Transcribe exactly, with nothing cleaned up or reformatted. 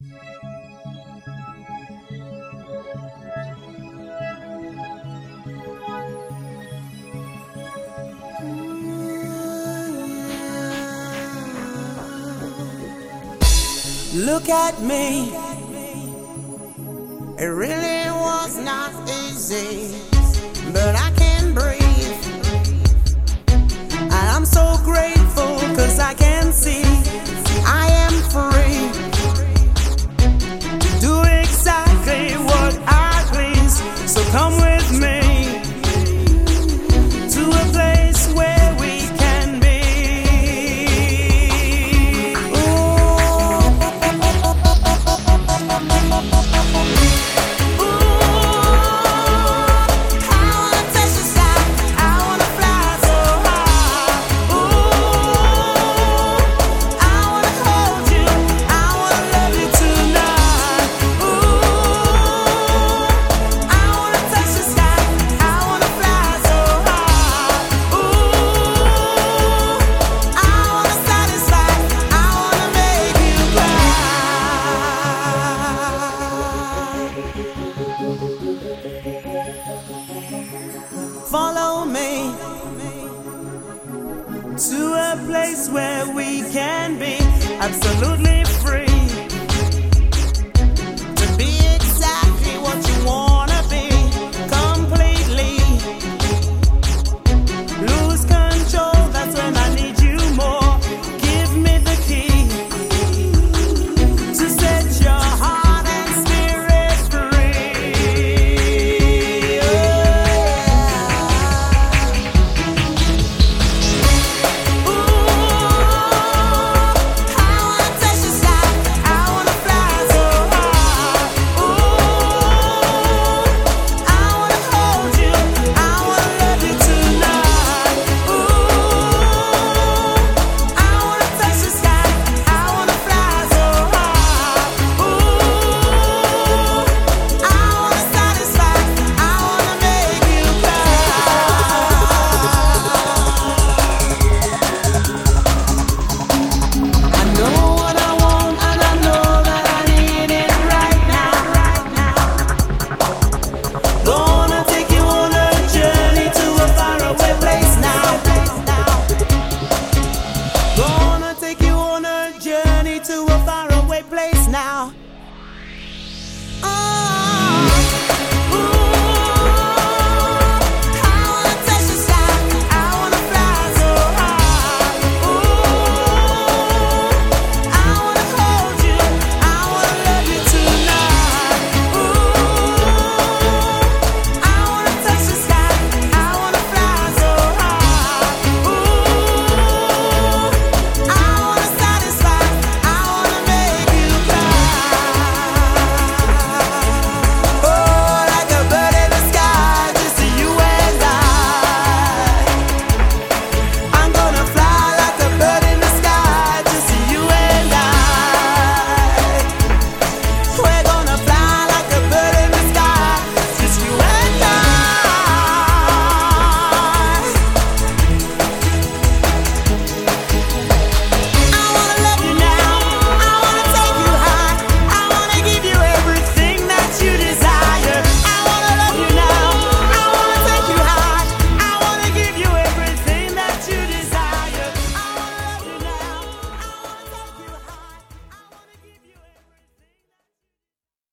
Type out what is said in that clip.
Look at me, it really was not easy, but I can breathe, and I'm so grateful cause I can see I am free to do exactly what I please. So come with me to a place where we can be. Follow me to a place where we can be absolutely